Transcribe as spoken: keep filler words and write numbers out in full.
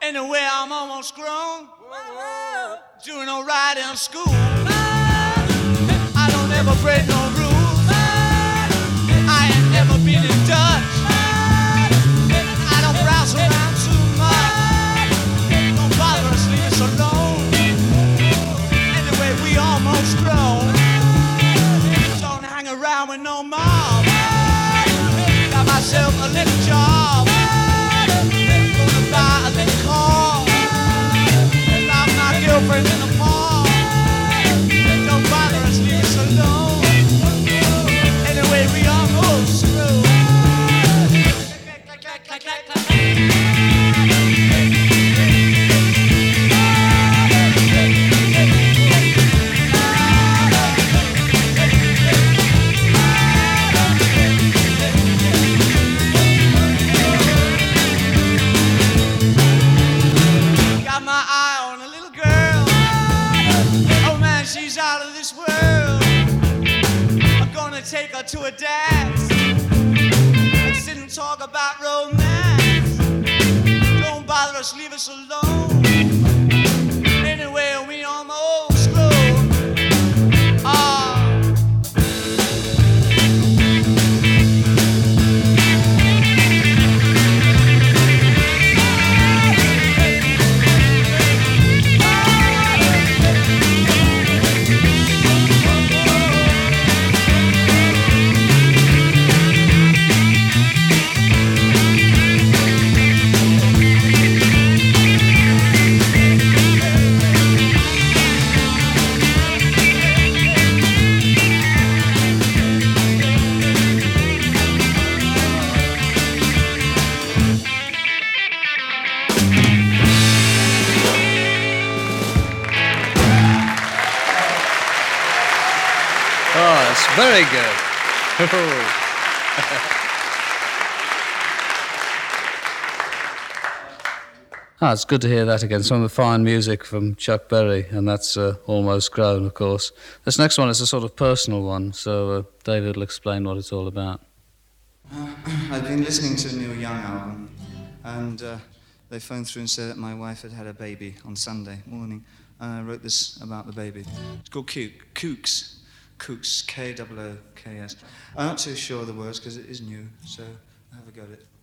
Anyway, I'm almost grown. Whoa. Doing all right in school. I don't ever break no rules. I ain't never been in Dutch. I don't browse around too much. Don't bother us, leave us alone. Anyway, we almost grown. Don't hang around with no mob. Got myself a little job. Gonna buy a little car. Love my girlfriend in the park. Don't bother us, leave us alone. Anyway, we almost through. Got my eye on a little girl. Oh man, she's out of this world. I'm gonna take her to a dance and sit and talk about romance. Don't bother us, leave us alone. Anyway, we almost grown. Ah. Oh, that's very good. Ah, it's good to hear that again. Some of the fine music from Chuck Berry, and that's uh, Almost Grown, of course. This next one is a sort of personal one, so uh, David will explain what it's all about. Uh, I've been listening to the Neil Young album, and uh, they phoned through and said that my wife had had a baby on Sunday morning, and I wrote this about the baby. It's called Kook, Kooks. Kooks, K O O K S. I'm not too sure of the words because it is new, so have a go at it.